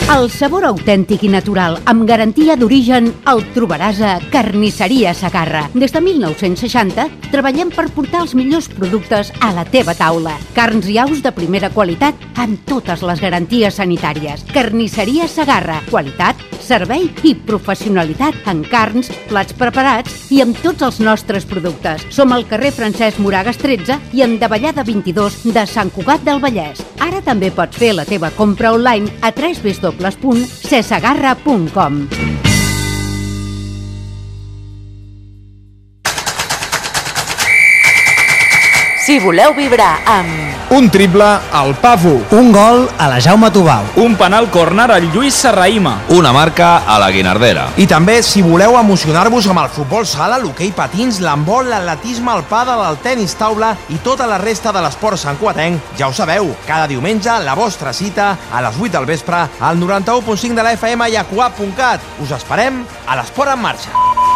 El sabor autèntic i natural, amb garantia d'origen, el trobaràs a Carnisseria Segarra. Des de 1960 treballem per portar els millors productes a la teva taula. Carns i aus de primera qualitat amb totes les garanties sanitàries. Carnisseria Segarra. Qualitat, servei i professionalitat en carns, plats preparats i amb tots els nostres productes. Som al carrer Francesc Moragas 13 i en Davallada 22 de Sant Cugat del Vallès. Ara també pots fer la teva compra online a www.cesegarra.com. Si voleu vibrar amb... Un triple al Pafu. Un gol a la Jaume Tubau. Un penal córner al Lluís Serraïma. Una marca a la Guinardera. I també, si voleu emocionar-vos amb el futbol sala, l'hoquei patins, l'handbol, l'atletisme, el pàdel, el tenis taula i tota la resta de l'esport santcugatenc, ja ho sabeu, cada diumenge la vostra cita a les 8 del vespre al 91.5 de la FM i a cugat.cat. Us esperem a l'Esport en Marxa.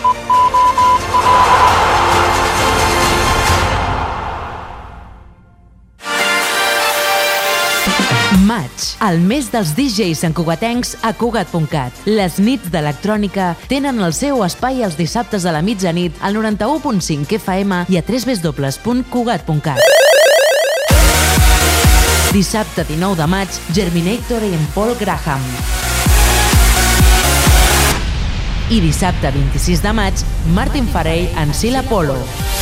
Maig, el mes dels DJs santcugatencs a Cugat.cat. Les nits d'electrònica tenen el seu espai els dissabtes a la mitjanit al 91.5 FM i a www.cugat.cat. Dissabte 19 de maig, Germinator i en Paul Graham. I dissabte 26 de maig, Martin Farrell en Sila Polo.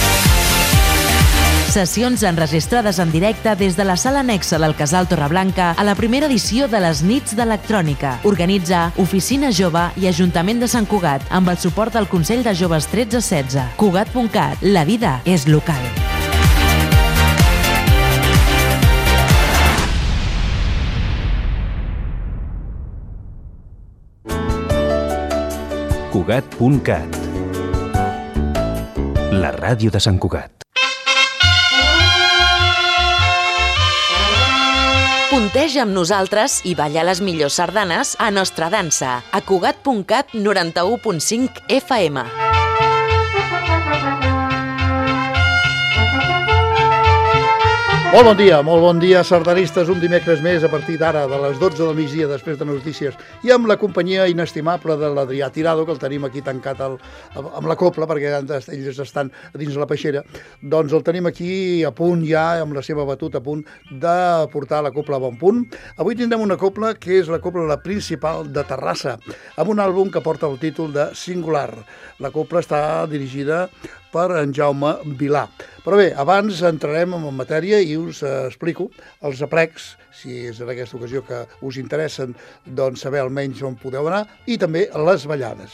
Sessions enregistrades en directe des de la sala anexa del Casal Torreblanca a la primera edició de les Nits d'Electrònica. Organitza Oficina Jove i Ajuntament de Sant Cugat amb el suport del Consell de Joves 13-16. Cugat.cat. La vida és local. Cugat.cat. La ràdio de Sant Cugat. Punteja amb nosaltres i balla les millors sardanes a Nostra Dansa, a Cugat.cat 91.5 FM. Molt bon dia, sardanistes, un dimecres més a partir d'ara, de les 12 del migdia, després de notícies, i amb la companyia inestimable de l'Adrià Tirado, que el tenim aquí tancat amb la copla, perquè ells estan dins la peixera, doncs el tenim aquí a punt ja, amb la seva batuta a punt, de portar la copla a bon punt. Avui tindrem una copla que és la copla principal de Terrassa, amb un àlbum que porta el títol de Singular. La copla està dirigida per en Jaume Vilà. Però bé, abans entrarem en matèria i us explico els aplecs, si és en aquesta ocasió que us interessen, doncs saber almenys on podeu anar, i també les ballades.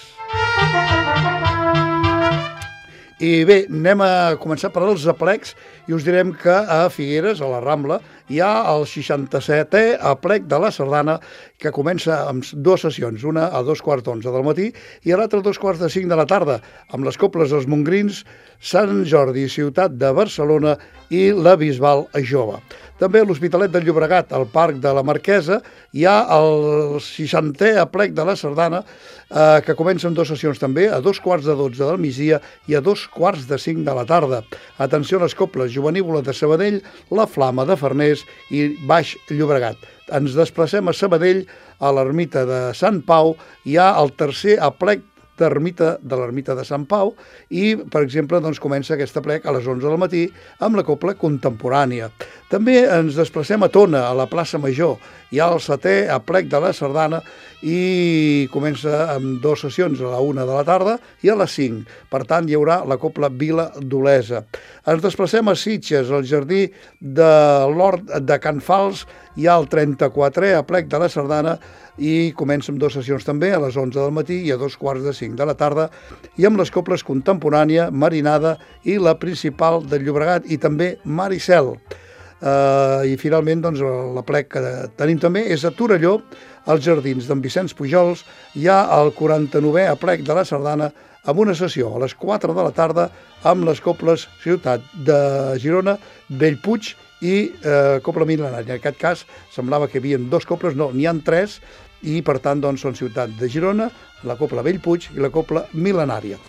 I bé, anem a començar per als aplecs i us direm que a Figueres, a la Rambla, hi ha el 67è aplec de la sardana que comença amb dues sessions, una a 2:15 del matí i l'altra a 2:45 de la tarda, amb les coples dels Montgrins, Sant Jordi, Ciutat de Barcelona i la Bisbal Jove. També a l'Hospitalet del Llobregat, al Parc de la Marquesa, hi ha el 60è aplec de la sardana que comença amb dues sessions també, a 2:15 del migdia i a 2:45 de la tarda. Atenció a les coples, Jovenívola de Sabadell, La Flama de Farners i Baix Llobregat. Ens desplacem a Sabadell, a l'ermita de Sant Pau, hi ha el tercer aplec de l'ermita de Sant Pau i, per exemple, doncs, comença aquest aplec a les 11 del matí amb la copla contemporània. També ens desplacem a Tona, a la plaça Major. Hi ha el 7è aplec de la sardana i comença amb dues sessions, a la 1 de la tarda i a les 5. Per tant, hi haurà la copla Vila d'Olesa. Ens desplacem a Sitges, al jardí de l'Hort de Can Fals. Hi ha el 34è aplec de la sardana i comença amb dues sessions també, a les 11 del matí i a 2:45 de la tarda, i amb les coples contemporània, Marinada i la principal del Llobregat i també Maricel. I finalment doncs, l'aplec que tenim també és a Torelló, als jardins d'en Vicenç Pujols. Hi ha el 49è aplec de la sardana amb una sessió a les 4 de la tarda amb les coples Ciutat de Girona, Bellpuig i Copla Mil·lenària. En aquest cas semblava que hi havia dos coples, no, n'hi ha tres, i per tant doncs, són Ciutat de Girona, la Copla Bellpuig i la Copla Mil·lenària.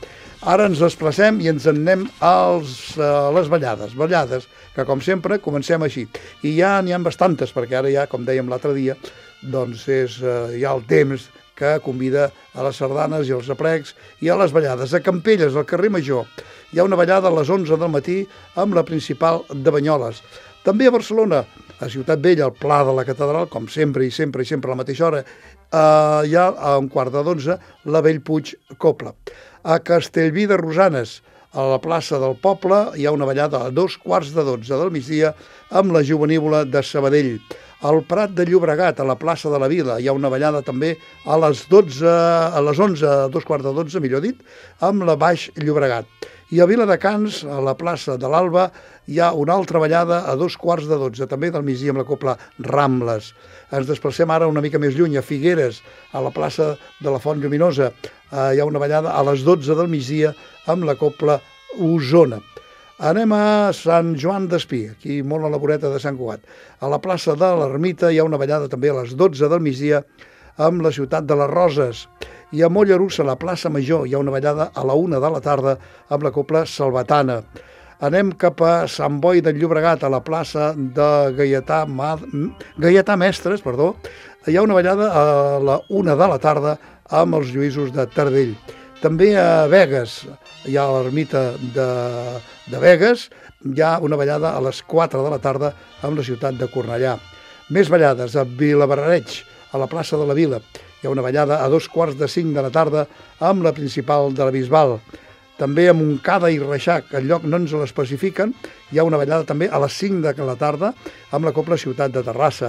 Ara ens desplacem i ens en anem a les ballades. Ballades que, com sempre, comencem així. I ja n'hi ha bastantes, perquè ara ja, com dèiem l'altre dia, doncs és ja el temps que convida a les sardanes i als aplecs i a les ballades. A Campelles, al carrer Major, hi ha una ballada a les 11 del matí amb la principal de Banyoles. També a Barcelona, a Ciutat Vella, al Pla de la Catedral, com sempre i sempre a la mateixa hora, hi ha a 11:15 la Bellpuig Copla. A Castellví de Rosanes, a la plaça del Poble, hi ha una ballada a 11:15 del migdia amb la Jovenívola de Sabadell. Al Prat de Llobregat, a la plaça de la Vila, hi ha una ballada també a les 11, a 11:15, millor dit, amb la Baix Llobregat. I a Viladecans, a la plaça de l'Alba, hi ha una altra ballada a 11:15, també del migdia amb la copla Rambles. Ens desplacem ara una mica més lluny, a Figueres, a la plaça de la Font Lluminosa. Hi ha una ballada a les 12 del migdia amb la copla Osona. Anem a Sant Joan d'Espí, aquí molt a la voreta de Sant Cugat. A la plaça de l'Ermita hi ha una ballada també a les 12 del migdia amb la ciutat de les Roses. I a Mollerussa, a la plaça Major, hi ha una ballada a la 1 de la tarda amb la copla Salvatana. Anem cap a Sant Boi del Llobregat, a la plaça de Gaietà Mestres, hi ha una ballada a la 1 de la tarda amb els Lluïsos de Tardell. També a Begues, hi ha l'ermita de Begues, hi ha una ballada a les 4 de la tarda amb la ciutat de Cornellà. Més ballades a Vilabarreig, a la plaça de la Vila. Hi ha una ballada a 4:45 de la tarda amb la principal de la Bisbal. També a Montcada i Reixac, el lloc no ens l'especifiquen, hi ha una ballada també a les 5 de la tarda amb la copla Ciutat de Terrassa.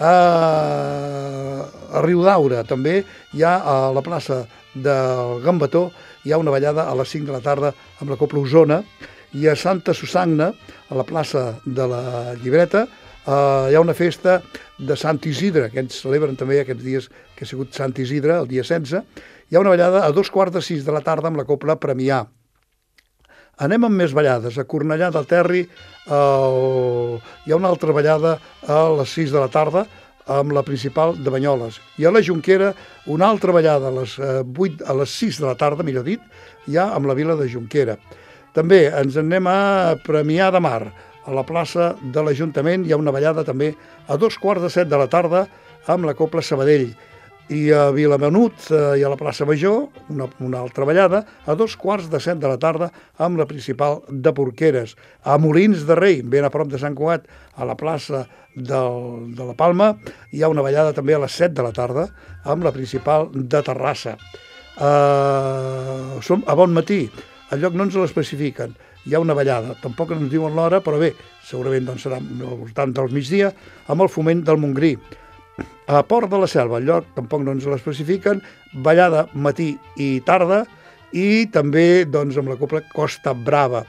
A Riudaura també hi ha a la plaça del Gambató, hi ha una ballada a les 5 de la tarda amb la copla Osona. I a Santa Susagna, a la plaça de la Llibreta, hi ha una festa de Sant Isidre, que ens celebren també aquests dies que ha sigut Sant Isidre, el dia 16. Hi ha una ballada a 5:15 de la tarda amb la copla Premià. Anem amb més ballades. A Cornellà del Terri hi ha una altra ballada a les 6 de la tarda amb la principal de Banyoles. I a la Jonquera, una altra ballada a les 6 de la tarda, millor dit, ja amb la vila de Jonquera. També ens anem a Premià de Mar. A la plaça de l'Ajuntament hi ha una ballada també a 7:15 de la tarda amb la copla Sabadell. I a Vilamenut i a la plaça Major, una altra ballada, a 7:15 de la tarda amb la principal de Porqueres. A Molins de Rei, ben a prop de Sant Cugat, a la plaça de la Palma, hi ha una ballada també a les 7 de la tarda amb la principal de Terrassa. Som a Bon Matí, el lloc no ens l'especifiquen, hi ha una ballada, tampoc ens diuen l'hora, però bé, segurament doncs, serà al voltant del migdia, amb el Foment del Montgrí. A Port de la Selva, el lloc tampoc no ens l'especifiquen, ballada matí i tarda, i també doncs, amb la copla Costa Brava.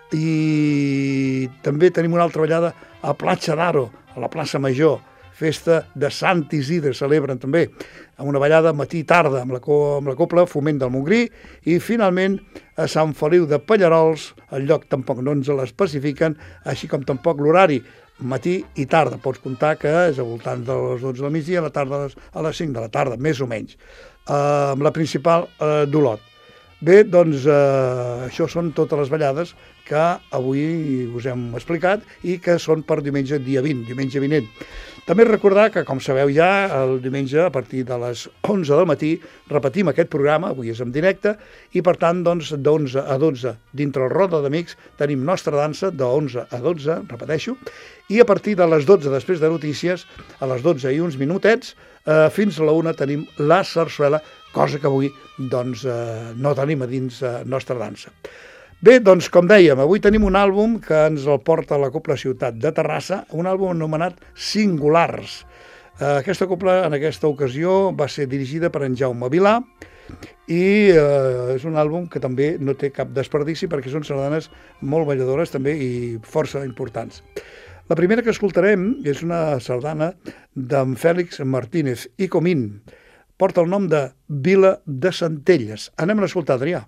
I també tenim una altra ballada a Platja d'Aro, a la plaça Major, festa de Sant Isidre, celebren també, amb una ballada matí i tarda, amb la copla Foment del Montgrí, i finalment a Sant Feliu de Pallarols, el lloc tampoc no ens l'especifiquen, així com tampoc l'horari, matí i tarda. Pots comptar que és a voltant de les 12 del migdia, a la tarda a les 5 de la tarda, més o menys, amb la principal d'Olot. Bé, doncs això són totes les ballades que avui us hem explicat i que són per diumenge dia 20, diumenge vinent. També recordar que, com sabeu ja, el diumenge a partir de les 11 del matí repetim aquest programa, avui és en directe, i per tant, doncs, d'11 a 12, dintre el Roda d'Amics, tenim Nostra Dansa, de 11 a 12, repeteixo, i a partir de les 12, després de notícies, a les 12 i uns minutets, fins a la 1 tenim la sarsuela, cosa que avui doncs, no tenim a dins Nostra Dansa. Bé, doncs, com dèiem, avui tenim un àlbum que ens el porta la Copla Ciutat de Terrassa, un àlbum anomenat Singulars. Aquesta copla, en aquesta ocasió, va ser dirigida per en Jaume Vilà i és un àlbum que també no té cap desperdici perquè són sardanes molt balladores també i força importants. La primera que escoltarem és una sardana d'en Fèlix Martínez i Comín. Porta el nom de Vila de Centelles. Anem a escoltar, Adrià.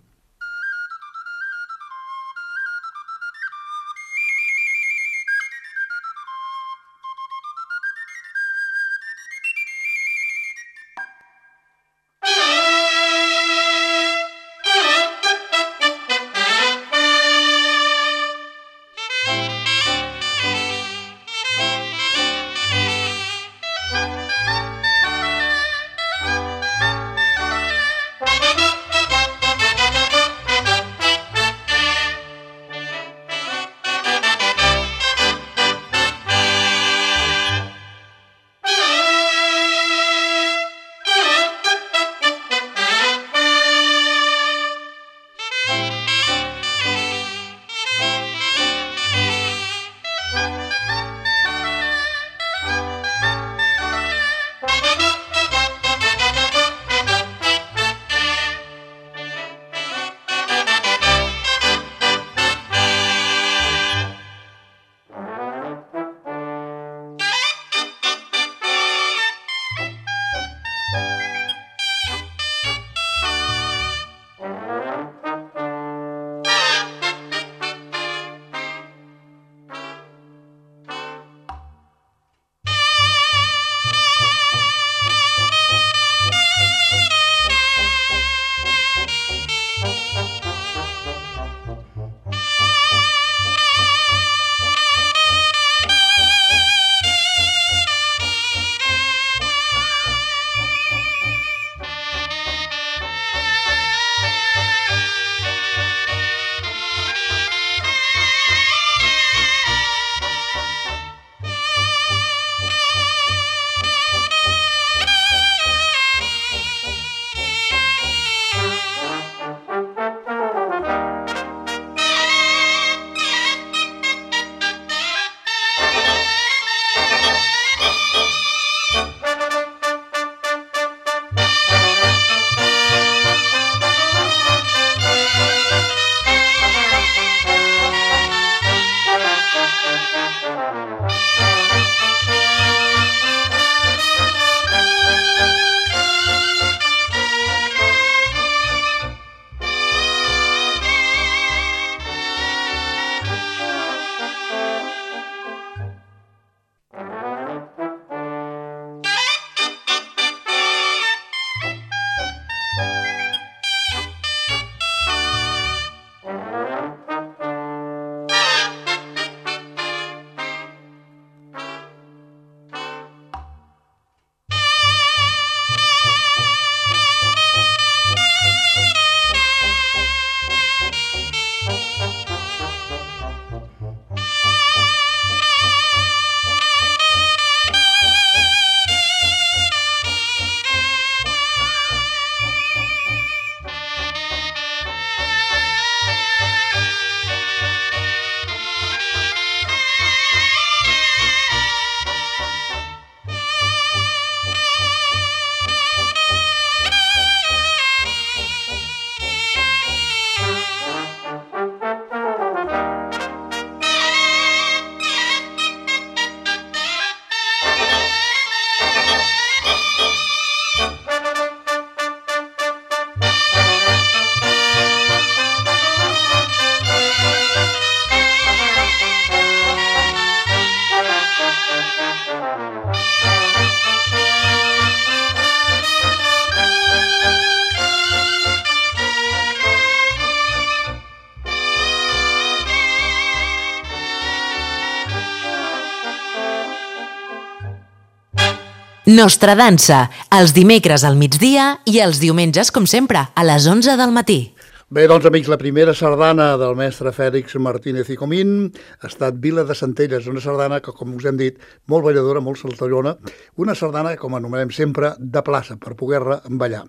Nostra dansa, els dimecres al migdia i els diumenges, com sempre, a les 11 del matí. Bé, doncs, amics, la primera sardana del mestre Fèlix Martínez i Comín ha estat Vila de Centelles, una sardana que, com us hem dit, molt balladora, molt saltallona, una sardana, com anomenem sempre, de plaça, per poder-la ballar.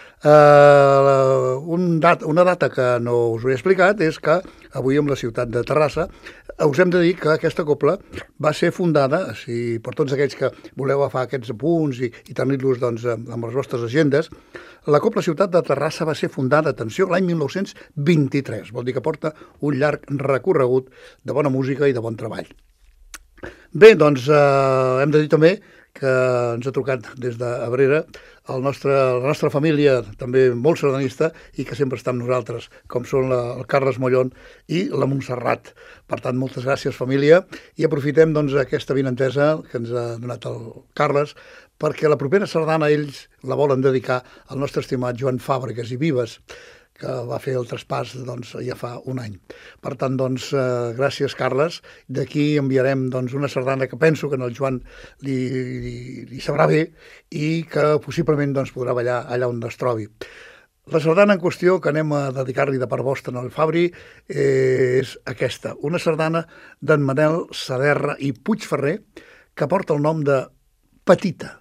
Una data que no us ho he explicat és que avui en la ciutat de Terrassa us hem de dir que aquesta cobla va ser fundada, si per tots aquells que voleu agafar aquests apunts i tenir-los doncs, amb les vostres agendes, la Cobla Ciutat de Terrassa va ser fundada, atenció, l'any 1923, vol dir que porta un llarg recorregut de bona música i de bon treball. Bé, doncs hem de dir també que ens ha trucat des d'Abrera la nostra família, també molt sardanista, i que sempre està amb nosaltres, com són el Carles Mollón i la Montserrat. Per tant, moltes gràcies, família, i aprofitem doncs, aquesta vinentesa que ens ha donat el Carles, perquè la propera sardana ells la volen dedicar al nostre estimat Joan Fàbregas i Vives, que va fer el traspàs ja fa un any. Per tant, gràcies, Carles. D'aquí enviarem una sardana que penso que en el Joan li sabrà bé i que possiblement podrà ballar allà on es trobi. La sardana en qüestió que anem a dedicar-li de part vostra al Fabri és aquesta, una sardana d'en Manel Saderra i Puigferrer que porta el nom de Petita.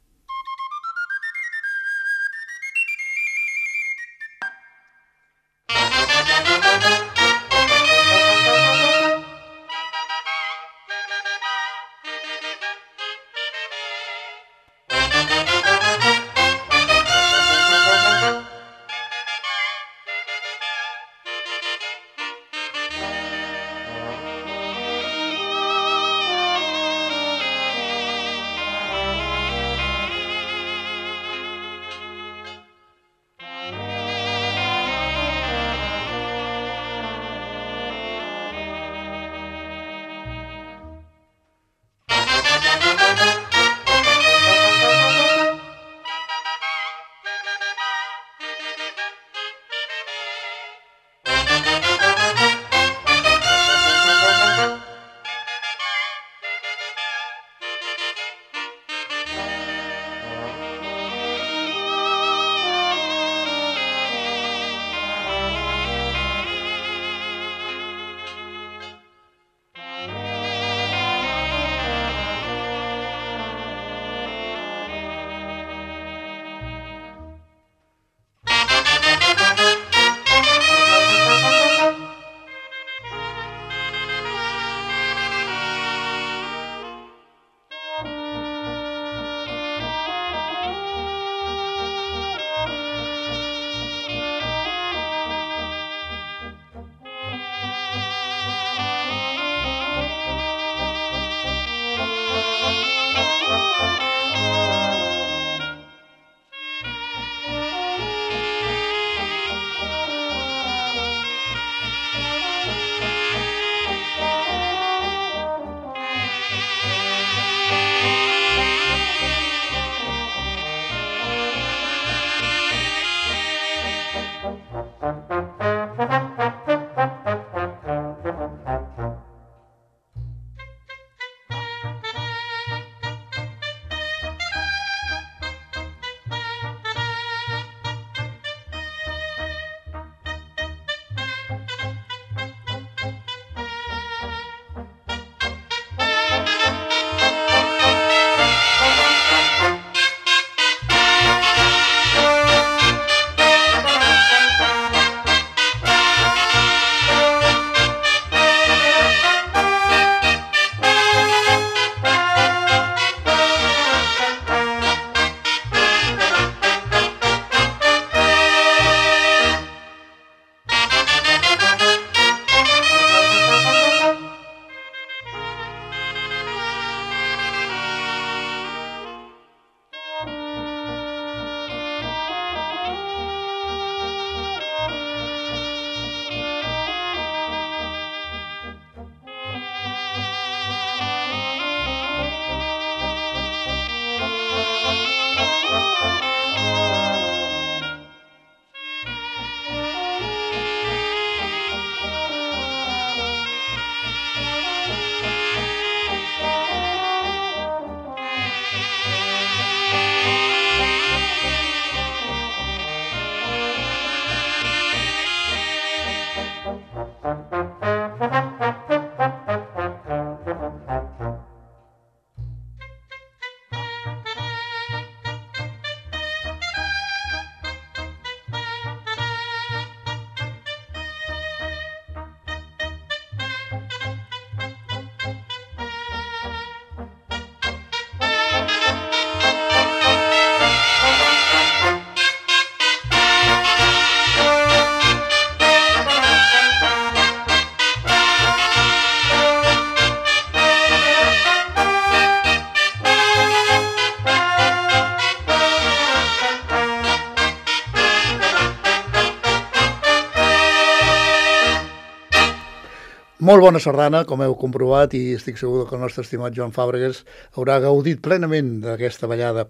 Molt bona sardana, com heu comprovat, i estic segur que el nostre estimat Joan Fàbregas haurà gaudit plenament d'aquesta ballada.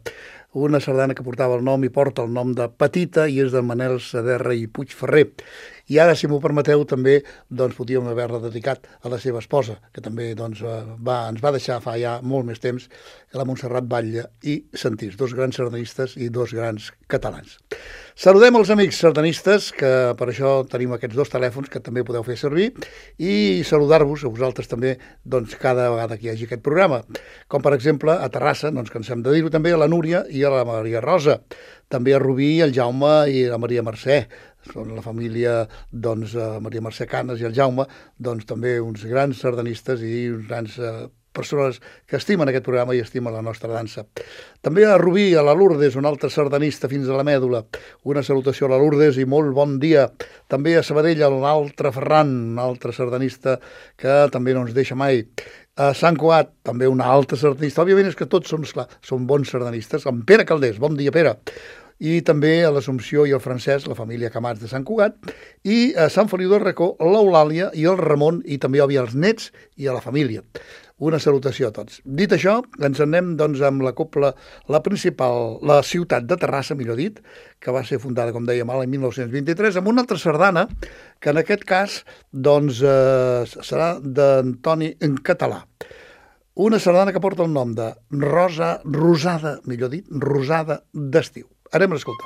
una sardana que portava el nom i porta el nom de Petita i és de Manel Saderra i Puigferrer. I ara, si m'ho permeteu, també doncs, podíem haver-la dedicat a la seva esposa, que també doncs, ens va deixar fa ja molt més temps, la Montserrat Batlle i Sentís, dos grans sardanistes i dos grans catalans. Saludem els amics sardanistes, que per això tenim aquests dos telèfons que també podeu fer servir, i saludar-vos a vosaltres també doncs, cada vegada que hi hagi aquest programa. Com per exemple a Terrassa, no ens cansem de dir-ho, també a la Núria i a la Maria Rosa, també a Rubí, el Jaume i la Maria Mercè. Són la família, doncs, Maria Mercè Canes i el Jaume, doncs també uns grans sardanistes i uns grans persones que estimen aquest programa i estimen la nostra dansa. També a Rubí, a la Lourdes, un altre sardanista fins a la mèdula. Una salutació a la Lourdes i molt bon dia. També a Sabadell, un altre Ferran, un altre sardanista que també no ens deixa mai. A Sant Cugat, també un altre sardanista. Òbviament és que tots són bons sardanistes. En Pere Caldés, bon dia, Pere. I també a l'Assumpció i el Francesc, la família Camats de Sant Cugat, i a Sant Feliu del Racó, l'Eulàlia i el Ramon, i també, òbviament, als nets i a la família. Una salutació a tots. Dit això, ens anem doncs, amb la copla, la principal, la ciutat de Terrassa, millor dit, que va ser fundada, com dèiem, l'any 1923, amb una altra sardana, que en aquest cas doncs, serà d'Antoni en català. Una sardana que porta el nom de Rosada, millor dit, Rosada d'estiu. Anem a escoltar.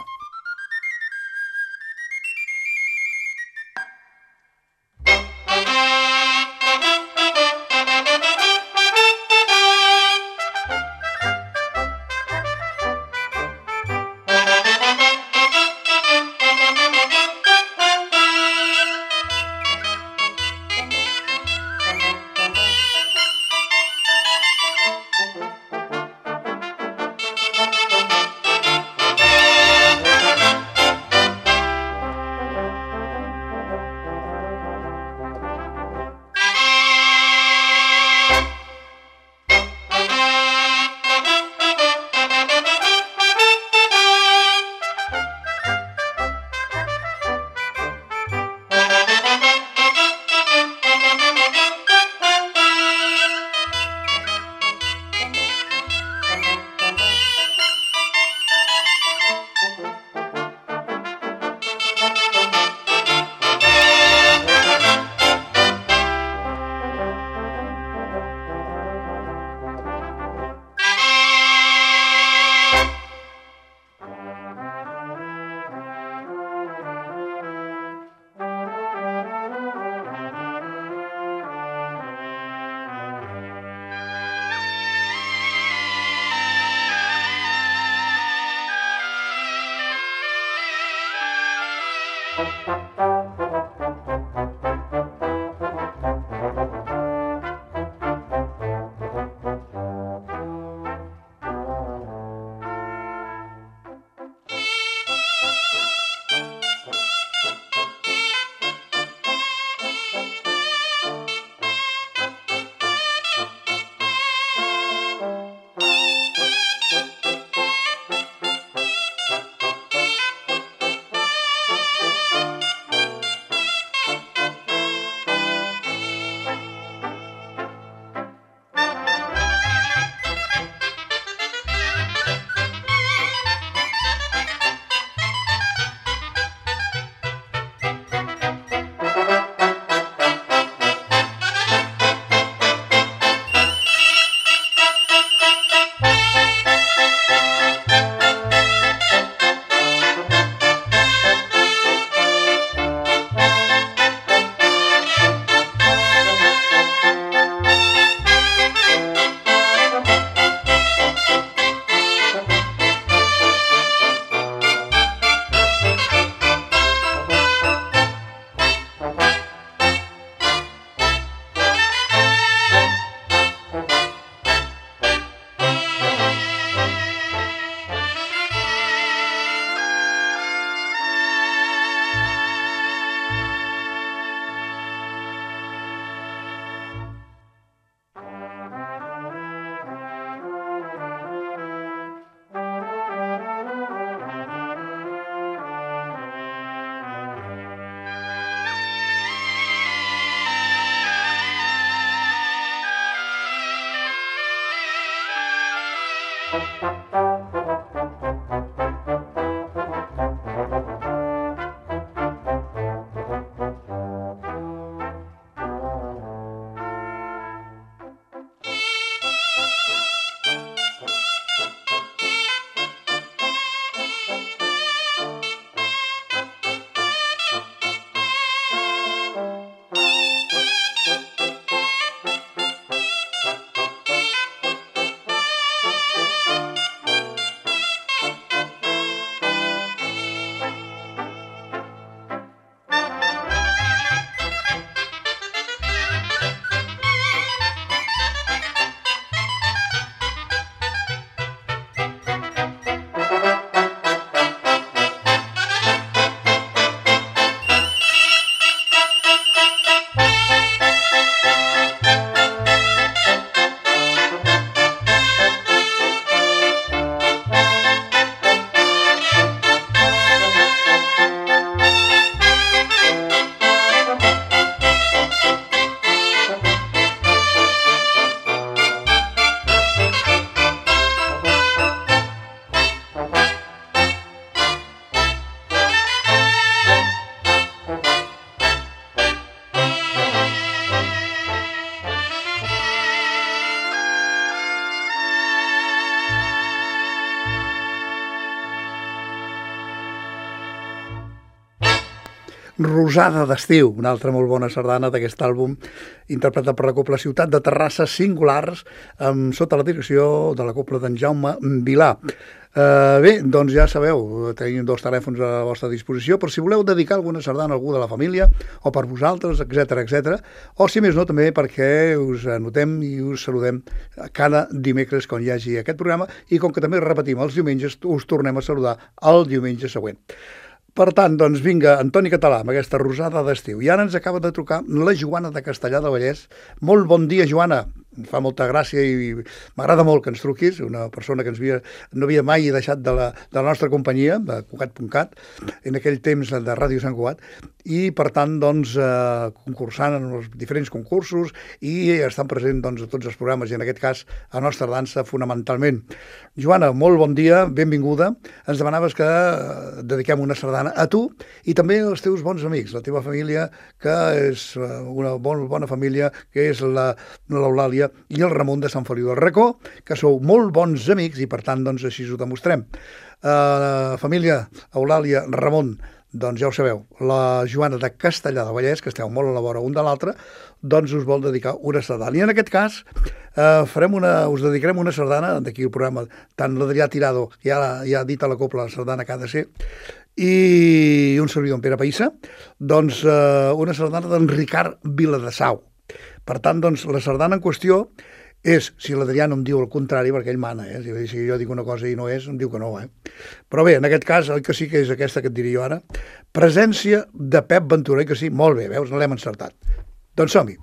Rosada d'estiu, una altra molt bona sardana d'aquest àlbum, interpretat per la Cobla Ciutat de Terrassa Singulars, sota la direcció de la Cobla d'en Jaume Vilà. Bé, doncs ja sabeu, tenim 2 telèfons a la vostra disposició per si voleu dedicar alguna sardana a algú de la família o per vosaltres, etc. O si més no, també perquè us anotem i us saludem cada dimecres quan hi hagi aquest programa i com que també repetim els diumenges, us tornem a saludar el diumenge següent. Per tant, doncs vinga, Antoni Català, amb aquesta rosada d'estiu. I ara ens acaba de trucar la Joana de Castellar del Vallès. Molt bon dia, Joana. Em fa molta gràcia i m'agrada molt que ens truquis, una persona que no havia mai deixat de la nostra companyia, de Cugat.cat, en aquell temps de Ràdio Sant Cugat, i per tant, doncs, concursant en els diferents concursos i estan present doncs, a tots els programes, i en aquest cas a Nostra Dansa fonamentalment. Joana, molt bon dia, benvinguda. Ens demanaves que dediquem una sardana a tu i també als teus bons amics, la teva família, que és una bona família, que és l'Eulàlia i el Ramon de Sant Feliu del Racó, que sou molt bons amics i per tant doncs així ho demostrem. Família Eulàlia, Ramon, doncs ja ho sabeu, la Joana de Castellar del Vallès, que esteu molt a la vora un de l'altre, doncs us vol dedicar una sardana. I en aquest cas us dedicarem una sardana, d'aquí el programa, tant l'Adrià Tirado, que ja ha dit a la copla la sardana que ha de ser, i un servidor, en Pere Païssa, doncs una sardana d'en Ricard Viladesau. Per tant, doncs, la sardana en qüestió és, si l'Adrià no em diu el contrari, perquè ell mana, si jo dic una cosa i no és, em diu que no, Però bé, en aquest cas, el que sí que és aquesta que et diré jo ara, presència de Pep Ventura, que sí, molt bé, veus, l'hem encertat. Doncs som-hi.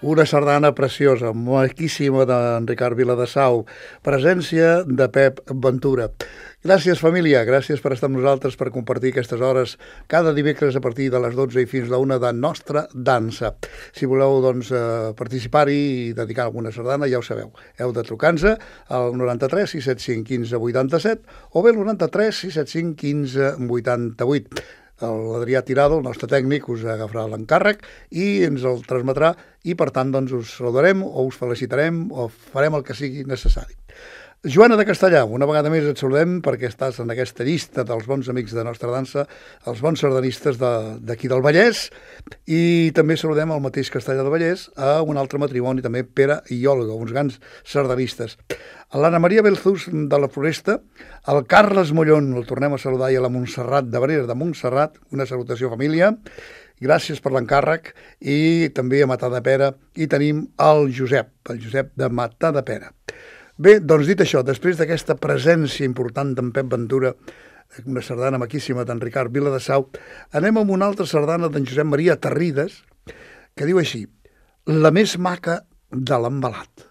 Una sardana preciosa, maquíssima d'en Ricard Viladesau, presència de Pep Ventura. Gràcies, família, gràcies per estar amb nosaltres, per compartir aquestes hores cada dimecres a partir de les 12 i fins a la 1 de Nostra Dansa. Si voleu participar-hi i dedicar alguna sardana, ja ho sabeu. Heu de trucar-nos al 93 675 15 87 o bé al 93 675 15 88. L'Adrià Tirado, el nostre tècnic, us agafarà l'encàrrec i ens el transmetrà i, per tant, doncs, us saludarem o us felicitarem o farem el que sigui necessari. Joana de Castellà, una vegada més et saludem perquè estàs en aquesta llista dels bons amics de Nostra Dansa, els bons sardanistes d'aquí del Vallès, i també saludem el mateix Castellà del Vallès a un altre matrimoni, també Pere i Olga, uns grans sardanistes. A l'Anna Maria Belzus de la Floresta, el Carles Mollón, el tornem a saludar, i a la Montserrat de Barrera de Montserrat, una salutació família, gràcies per l'encàrrec, i també a Matadepera, i tenim el Josep de Matadepera. Bé, doncs dit això, després d'aquesta presència important d'en Pep Ventura, una sardana maquíssima d'en Ricard Viladesau, anem amb una altra sardana d'en Josep Maria Terrides, que diu així: la més maca de l'embalat.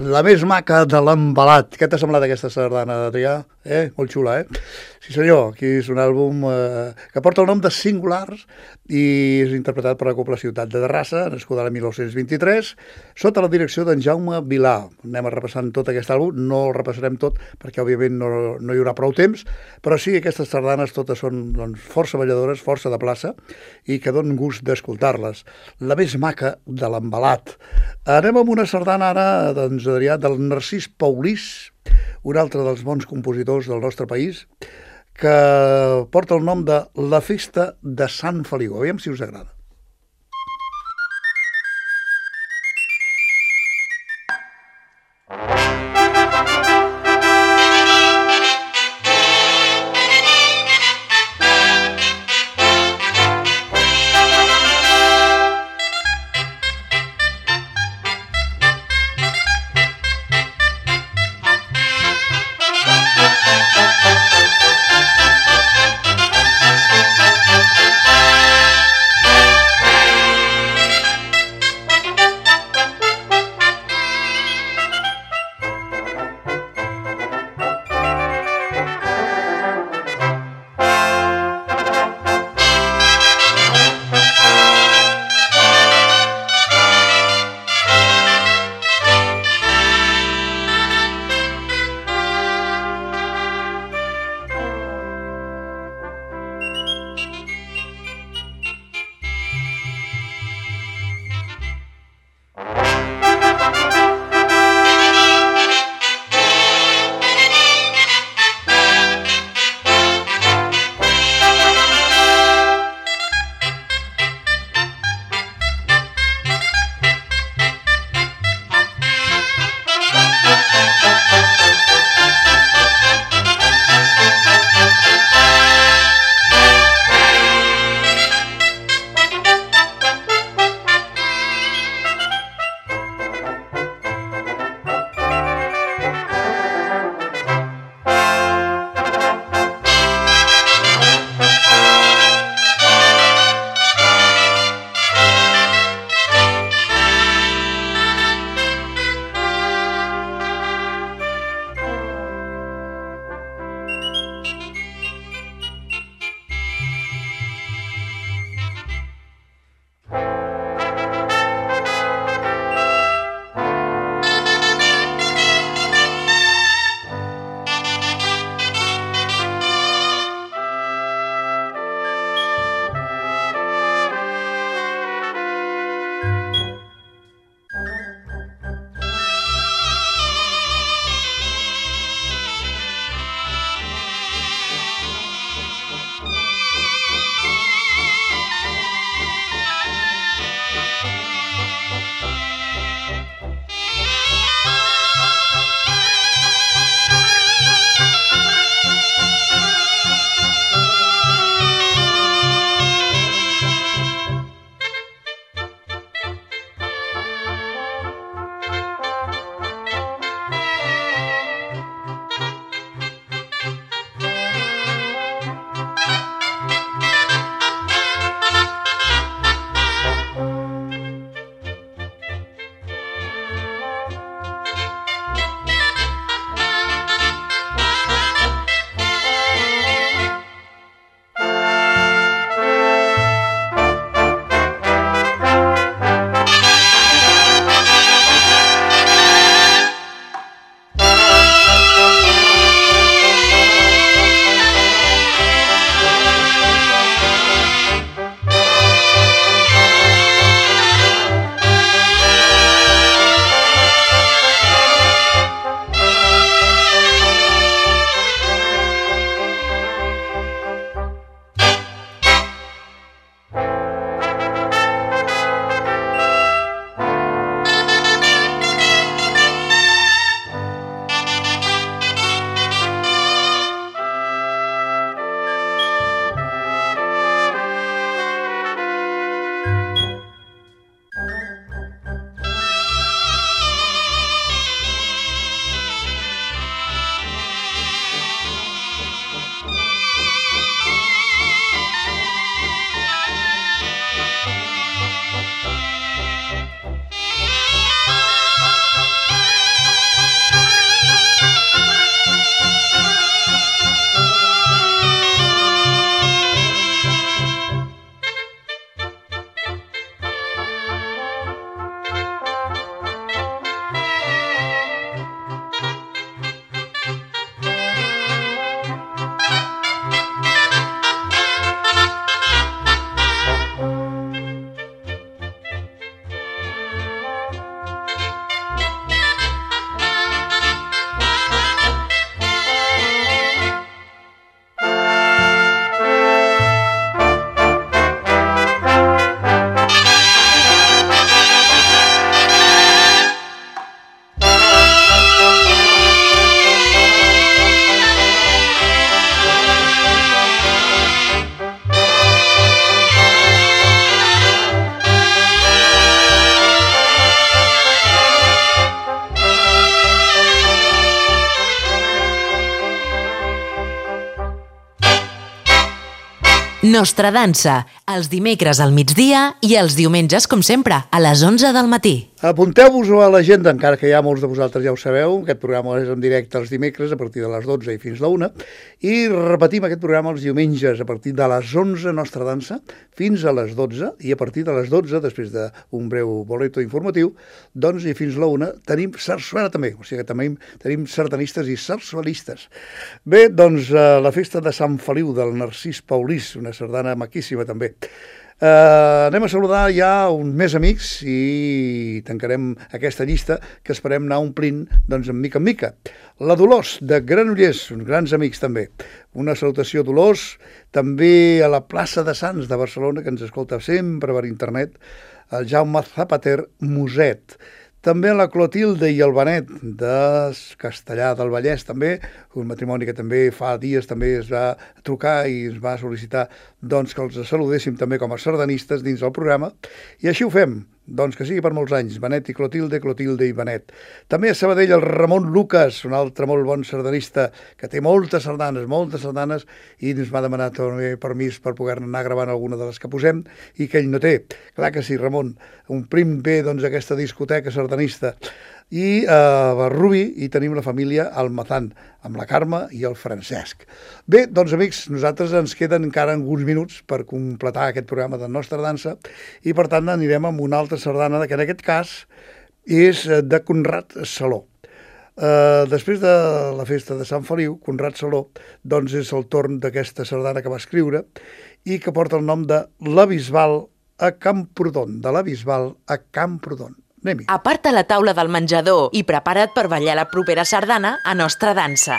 La més maca de l'embalat. Què t'ha semblat aquesta sardana, Adrià? Molt xula, Sí senyor, aquí és un àlbum que porta el nom de Singulars i és interpretat per la Cobla Ciutat de Terrassa, nascuda l'any 1923, sota la direcció d'en Jaume Vilà. Anem repassant tot aquest àlbum, no el repassarem tot perquè òbviament no hi haurà prou temps, però sí, aquestes sardanes totes són força balladores, força de plaça i que donen gust d'escoltar-les. La més maca de l'embalat. Anem amb una sardana ara, doncs, Adrià, del Narcís Paulís, un altre dels bons compositors del nostre país, que porta el nom de La Festa de Sant Feligó. Aviam si us agrada. Nostra Dansa, els dimecres al migdia i els diumenges, com sempre, a les 11 del matí. Apunteu-vos-ho a l'agenda, encara que ja molts de vosaltres ja ho sabeu. Aquest programa és en directe els dimecres a partir de les 12 i fins la 1. I repetim aquest programa els diumenges a partir de les 11, Nostra Dansa, fins a les 12. I a partir de les 12, després d'un breu boleto informatiu, doncs, i fins la 1, tenim sarsuela també. O sigui que també tenim sardanistes i sarsuelistes. Bé, doncs, la festa de Sant Feliu del Narcís Paulís, una sardana maquíssima també. Anem a saludar ja uns més amics i tancarem aquesta llista que esperem anar omplint doncs, en mica. La Dolors, de Granollers, uns grans amics també. Una salutació, Dolors, també a la plaça de Sants de Barcelona, que ens escolta sempre per internet, el Jaume Zapater Muset. També la Clotilde i el Benet de Castellà del Vallès, també, un matrimoni que també fa dies també es va trucar i ens va sol·licitar doncs, que els saludéssim també com a sardanistes dins del programa, i així ho fem, doncs que sigui per molts anys, Benet i Clotilde, Clotilde i Benet. També a Sabadell el Ramon Lucas, un altre molt bon sardanista, que té moltes sardanes, i ens va demanar també permís per poder anar gravant alguna de les que posem, i que ell no té. Clar que sí, Ramon, omplim bé doncs, aquesta discoteca sardanista. I a Rubí hi tenim la família Almazán, amb la Carme i el Francesc. Bé, doncs amics, nosaltres ens queden encara alguns minuts per completar aquest programa de Nostra Dansa i per tant anirem amb una altra sardana que en aquest cas és de Conrad Saló. Després de la festa de Sant Feliu, Conrad Saló, doncs és el torn d'aquesta sardana que va escriure i que porta el nom de La Bisbal a Camprodon, de la Bisbal a Camprodon. Anem-hi. Aparta la taula del menjador i prepara't per ballar la propera sardana a Nostra Dansa.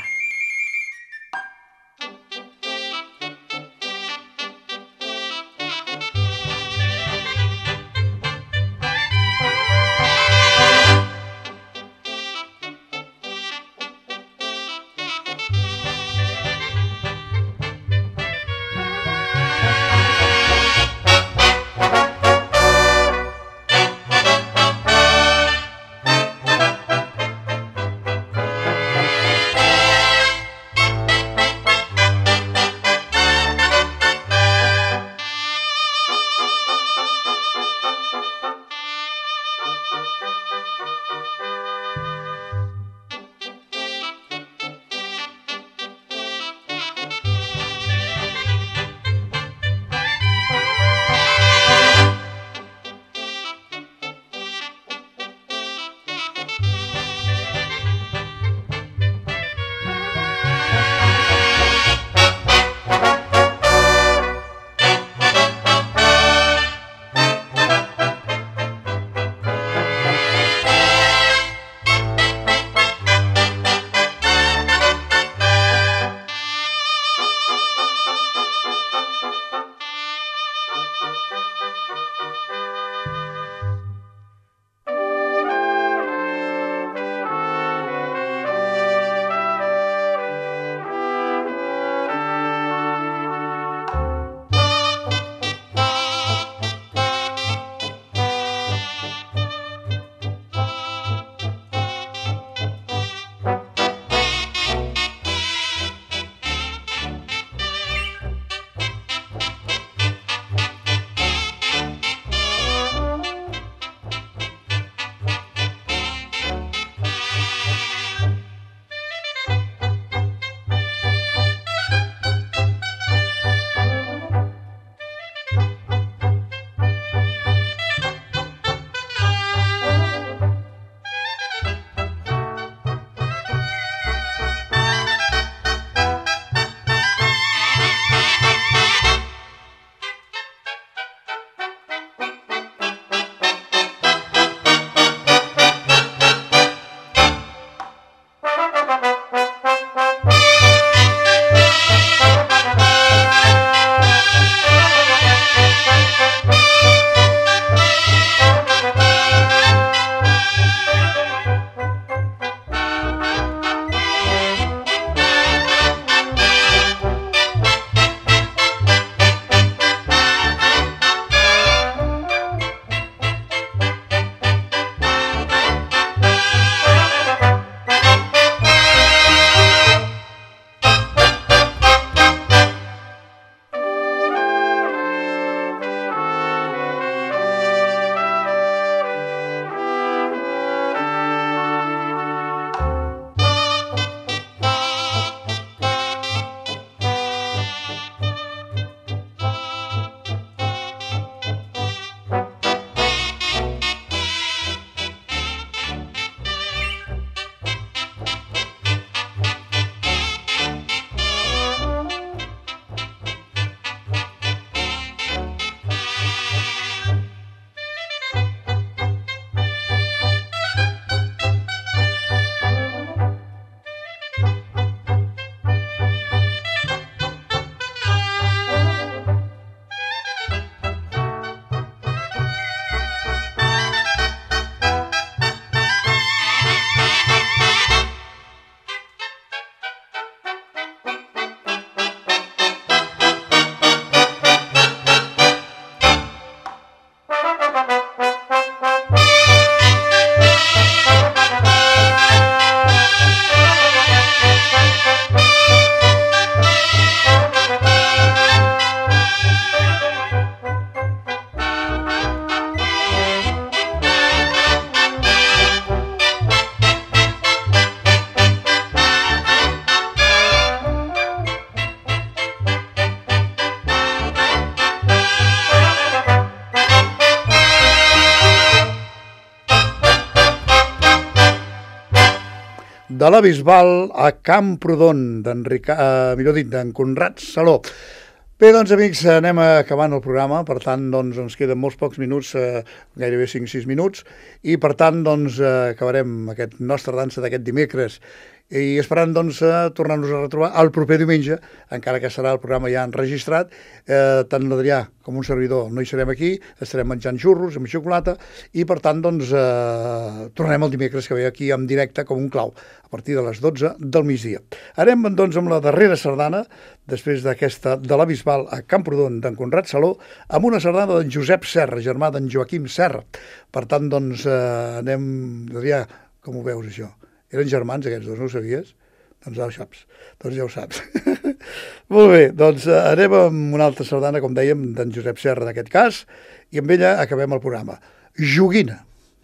de la Bisbal a Camprodon, d'en Conrad Saló. Bé, doncs, amics, anem acabant el programa, per tant, doncs, ens queden molts pocs minuts, gairebé 5-6 minuts, i per tant, doncs, acabarem aquest nostra dansa d'aquest dimecres, i esperant, doncs, tornar-nos a retrobar el proper diumenge, encara que serà el programa ja enregistrat. Tant l'Adrià com un servidor no hi serem aquí, estarem menjant xurros amb xocolata, i per tant, doncs, tornarem el dimecres que ve aquí en directe com un clau, a partir de les 12 del migdia. Anem, doncs, amb la darrera sardana, després d'aquesta de la Bisbal a Camprodon d'en Conrad Saló, amb una sardana d'en Josep Serra, germà d'en Joaquim Serra. Per tant, doncs, anem... Adrià, com ho veus, això? Eren germans aquests dos, no ho sabies? Doncs ja ho saps. Doncs ja ho saps. Molt bé, doncs anem amb una altra sardana, com dèiem, d'en Josep Serra, d'aquest cas, i amb ella acabem el programa. Joguina.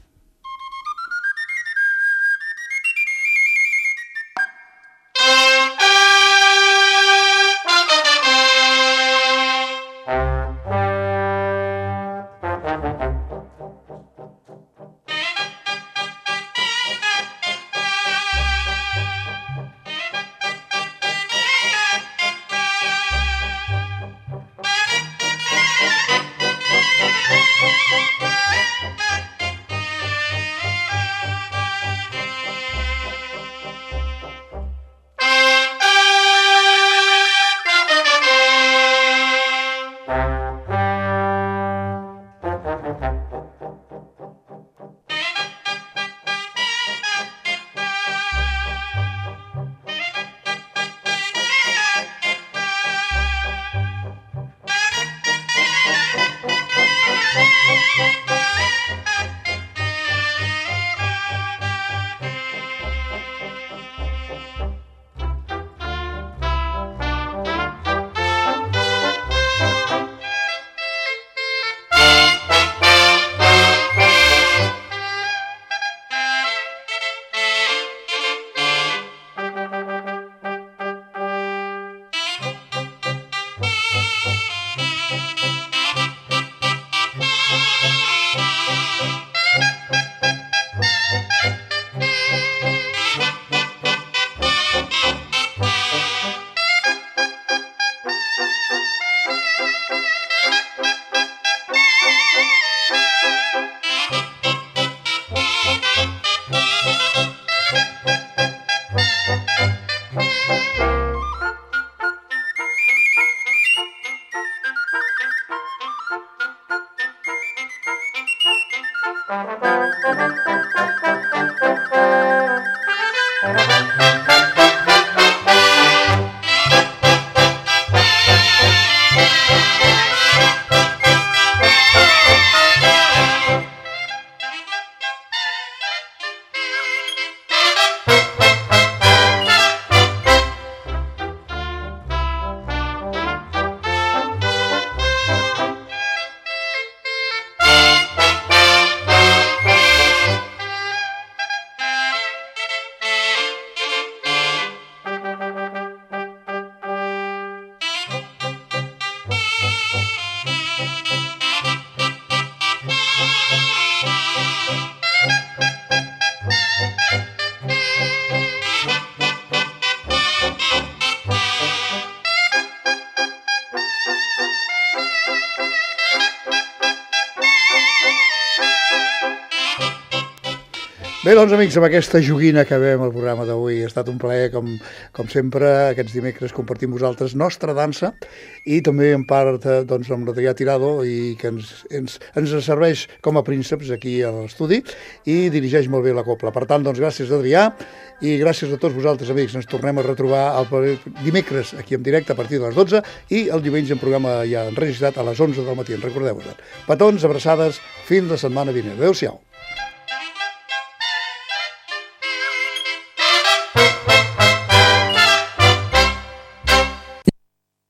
Bé, doncs, amics, amb aquesta joguina acabem el programa d'avui. Ha estat un plaer, com sempre, aquests dimecres compartir amb vosaltres nostra dansa i també en part doncs, amb l'Adrià Tirado, i que ens serveix com a prínceps aquí a l'estudi i dirigeix molt bé la copla. Per tant, doncs, gràcies, Adrià, i gràcies a tots vosaltres, amics. Ens tornem a retrobar el dimecres aquí en directe a partir de les 12 i el diumenge en programa ja enregistrat a les 11 del matí. Recordeu-vos. Petons, abraçades, fins la setmana vinent. Adéu-siau.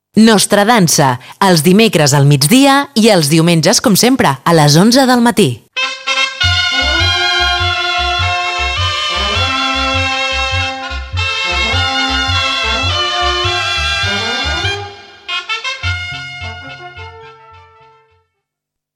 Nostra dansa, els dimecres al migdia i els diumenges, com sempre, a les 11 del matí.